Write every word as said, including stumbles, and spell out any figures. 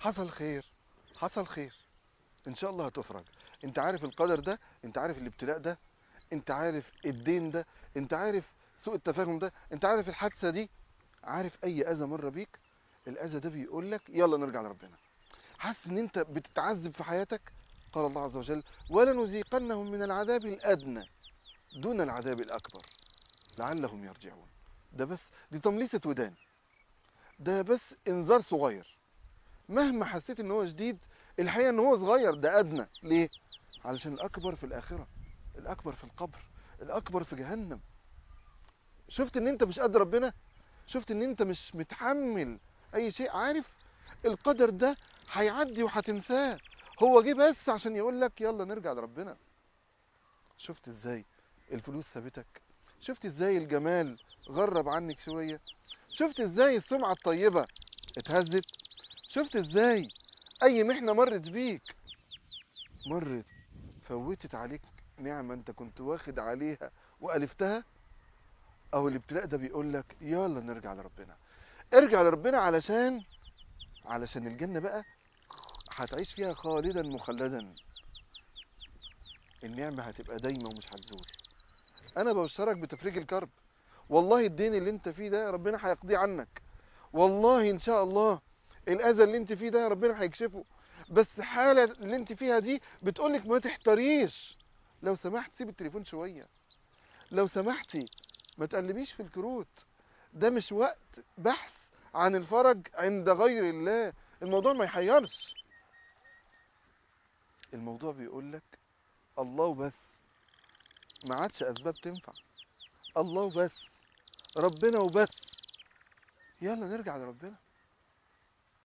حصل خير، حصل خير، ان شاء الله هتفرج. انت عارف القدر ده، انت عارف الابتلاء ده، انت عارف الدين ده، انت عارف سوء التفاهم ده، انت عارف الحادثه دي، عارف اي اذى مر بيك. الاذى ده بيقول لك يلا نرجع لربنا. حاسس ان انت بتتعذب في حياتك، قال الله عز وجل ولنذيقنهم من العذاب الادنى دون العذاب الاكبر لعلهم يرجعون. ده بس، دي تمليسه ودان، ده بس انذار صغير. مهما حسيت ان هو شديد، الحقيقه ان هو صغير، ده ادنى. ليه؟ علشان الاكبر في الاخره، الاكبر في القبر، الاكبر في جهنم. شفت ان انت مش قد ربنا؟ شفت ان انت مش متحمل اي شيء؟ عارف القدر ده هيعدي وهتنساه، هو جه بس عشان يقول لك يلا نرجع لربنا. شفت ازاي الفلوس سابتك؟ شفت ازاي الجمال غرب عنك شويه؟ شفت ازاي السمعه الطيبه اتهزت؟ شفت ازاي اي محنه مرت بيك، مرت فوتت عليك نعمه انت كنت واخد عليها والفتها؟ او الابتلاء ده بيقول لك يلا نرجع لربنا. ارجع لربنا علشان علشان الجنه بقى هتعيش فيها خالدا مخلدا. النعمه هتبقى دايما ومش هتزول. انا ببشرك بتفريج الكرب. والله الدين اللي انت فيه ده ربنا هيقضيه عنك. والله ان شاء الله الاذى اللي انت فيه ده ربنا هيكشفه. بس الحاله اللي انت فيها دي بتقولك ما تحتريش، لو سمحت سيب التليفون شويه، لو سمحتي ما تقلبيش في الكروت. ده مش وقت بحث عن الفرج عند غير الله. الموضوع ما يحيرش، الموضوع بيقولك الله وبس. ما عادش اسباب تنفع، الله وبس، ربنا وبس. يلا نرجع لربنا.